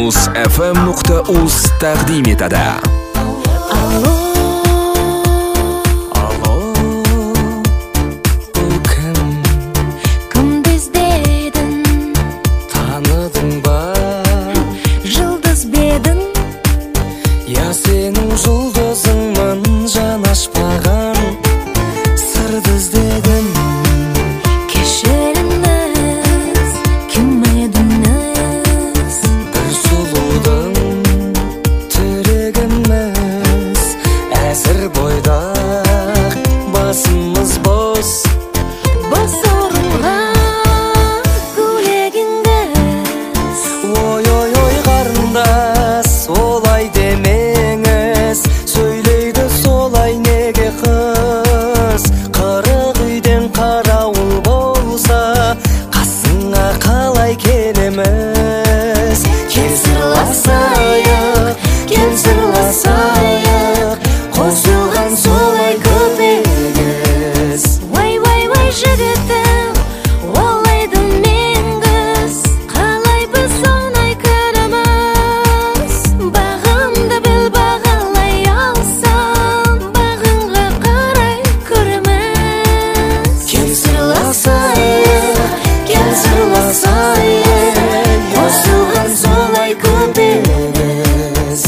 muzfm.uz taqdim etadi. Senin жұлдызыңмын жанашпаған сырды іздедім. Кешіріңіз, кім едіңіз? Бір сұлудың тірегіміз, әзір бойдақ басымыз бос. Бос орынға көйлегіңіз. Ой қарындас, олай деме. Сөйлейді солай неге қыз, қырық үйден қарауыл болса, қасыңа қалай келеміз? Кел сырласайық, кел сырласайық, қосылған солай көпегіз. Вай жігітім, олайды менгіз, қалай біз оңай күніміз? Бағымды біл бағалай алсам, бағыңға қарай көріміз. Кел сырласайық, кел сырласайық, қосылған солай көпегіз.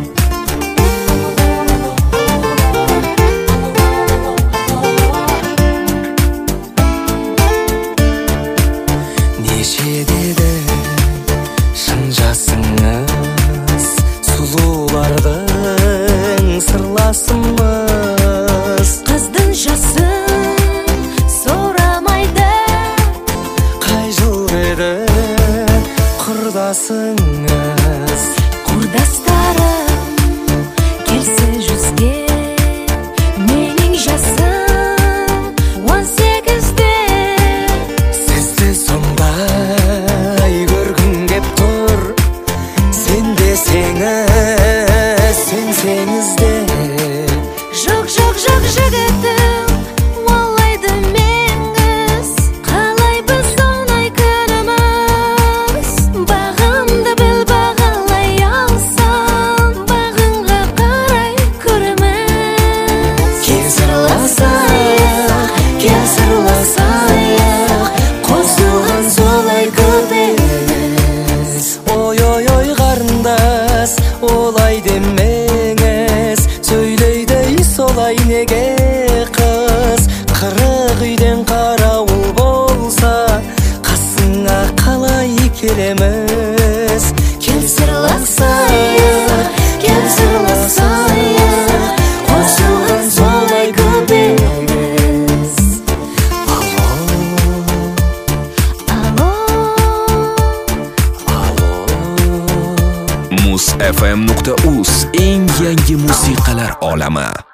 Неше деді шын жасыңыз, сұлулардың сырласымыз. Қыздың жасын сорамайды, Қай жыл еді құрдасыңыз? құрдастарым келсе жүзге, менің жасым 18-де. Сізді сондай көргім кеп тұр, сен десеңіз, сенсеңіз де. Жоқ жігітім, олайды менгіз, қалай біз оңай күніміз? Бағымды біл бағалай алсам, бағыңға қарай көріміз. Кел сырласайық, кел сырласайық, қосылған солай көпегіз. Ой қарындас, олай демеңіз, сөйлейді солай неге қыз, қырық үйден қарауыл болса, қасыңа қалай келеміз? Кел сырласайық, кел сырласайық, қосылған солай көпегіз. muzfm.uz eng yangi musiqalar olami.